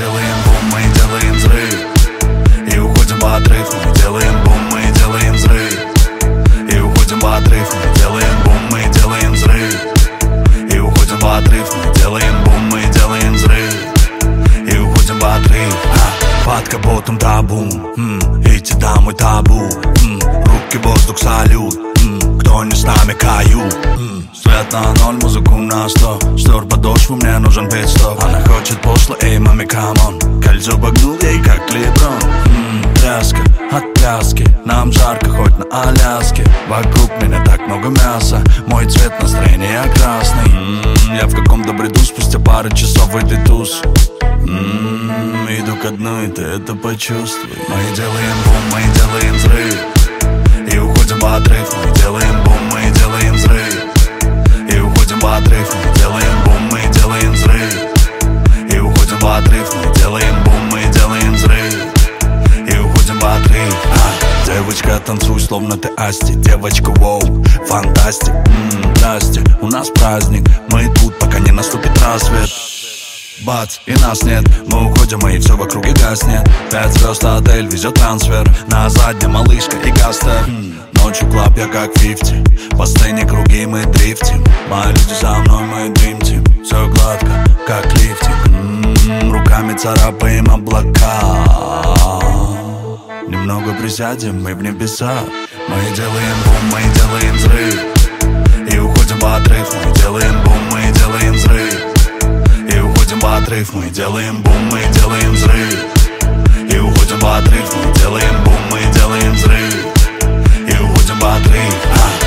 делаем бум, мы делаем взрыв. И уходим в отрыв, мы делаем бум, мы делаем взрыв. И уходим в отрыв, мы делаем бум, мы делаем взрыв. И уходим в отрыв, мы делаем бум, мы делаем взрыв. И уходим в отрыв. Под капотом табу, эти дамы табу. Руки в воздух, салют. Кто не с нами, кают. Свет на ноль, музыку на 100. Стер подошву, мне нужен пит-стоп. Она хочет пошло, эй, маме, камон. Кольцо погнул ей, как Леброн. Тряска от пляски, нам жарко, хоть на Аляске. Вокруг меня так много мяса, мой цвет настроения красный. Я в каком-то бреду, спустя пару часов в этой туз. Иду ко дну, и ты это почувствуй. Мы делаем бум, мы делаем взрыв. И уходим в отрыв, мы делаем бум, мы делаем взрыв. И уходим в отрыв, мы делаем бум, мы делаем взрыв. И уходим в отрыв, мы делаем бум, мы делаем взрыв. И уходим в отрыв. Девочка, танцуй, словно ты Асти. Девочка, воу, фантастик. Здрасте, у нас праздник. Мы тут, пока не наступит рассвет. Бац, и нас нет, мы уходим, и все в округе гаснет. 5 звезд, отель везет трансфер. На заднем малышка и гастер. Ночью клаб, я как 50. По сцене круги, мы дрифтим. Мои люди за мной, мы дримтим. Все гладко, как лифтинг. Руками царапаем облака. Немного присядем, мы в небеса. Мы делаем бум, мы делаем взрыв. И уходим в отрыв, мы делаем бум, мы делаем взрыв. И уходим в отрыв, мы делаем бум, мы делаем взрыв. И уходим в отрыв, мы делаем бум, мы делаем взрыв. И уходим в отрыв.